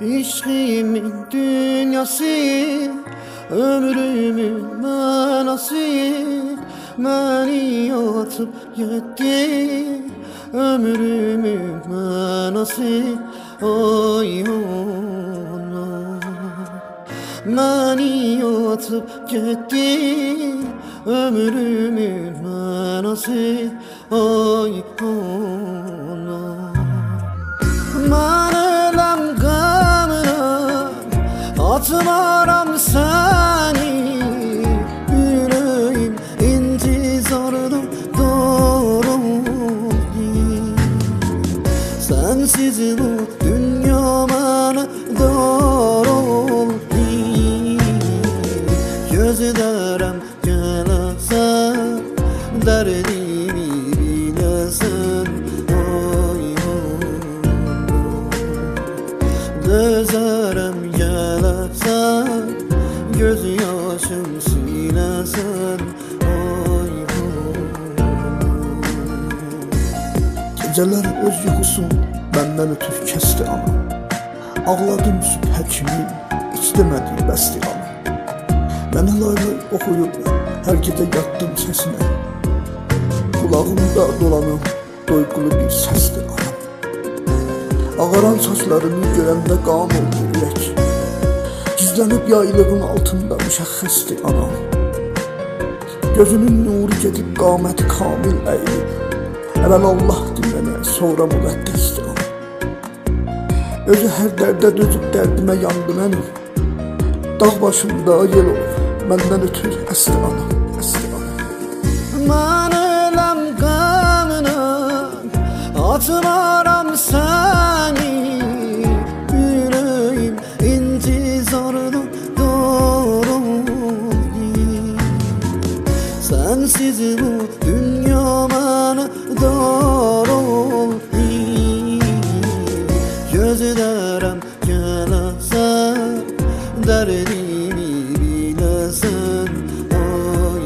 İşkimin dünyası, ömrümün manası, beni atıp gitti. Ömrümün manası, oy ona. Beni atıp gitti. Ömrümün manası, oy ona. Ben ölem gamına, atmaram seni. Yüreğim intizarda doğruldu. Sensiz bu dünya bana doğruldu. Gözlerim gələsən, dərdimi biləsən, oy dözərəm gələsən, göz yaşım siləsən, oy Gecələr öz yuxusun məndən ötür kəsdi ana. Ağladım sübhə kimi, istəmədi bəsdi ana. Mənə laylay oxuyub hər gecə yatdım səsinə. Qulağımda dolanım doyğulu bir səsdir anam. Ağaran saçlarını görəndə qan oldu ürək. Gizlənib yaylığın altında müşəxxəsdir anam. Gözünün nuru gedib qaməti kamil əyilib. Əvvəl Allah dinləmək, sonra müqəddəsdir anam. Özü hər dərdə dözüb dərdimə yandı mənim. Dağ başında yel olur, məndən ötür əsli anam, əsli anam. Mən öləm qəmına, atmaram səni. Yüreğim intizarda doğruldu. Sensiz bu dünya bana doğruldu. Gözlerim gələsən, dərdimi biləsən, oy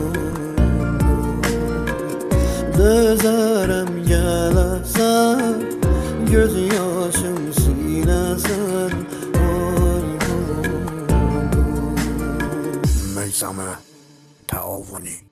dözərəm gələsən, göz yaşım siləsən, oy Meysame Təavuni.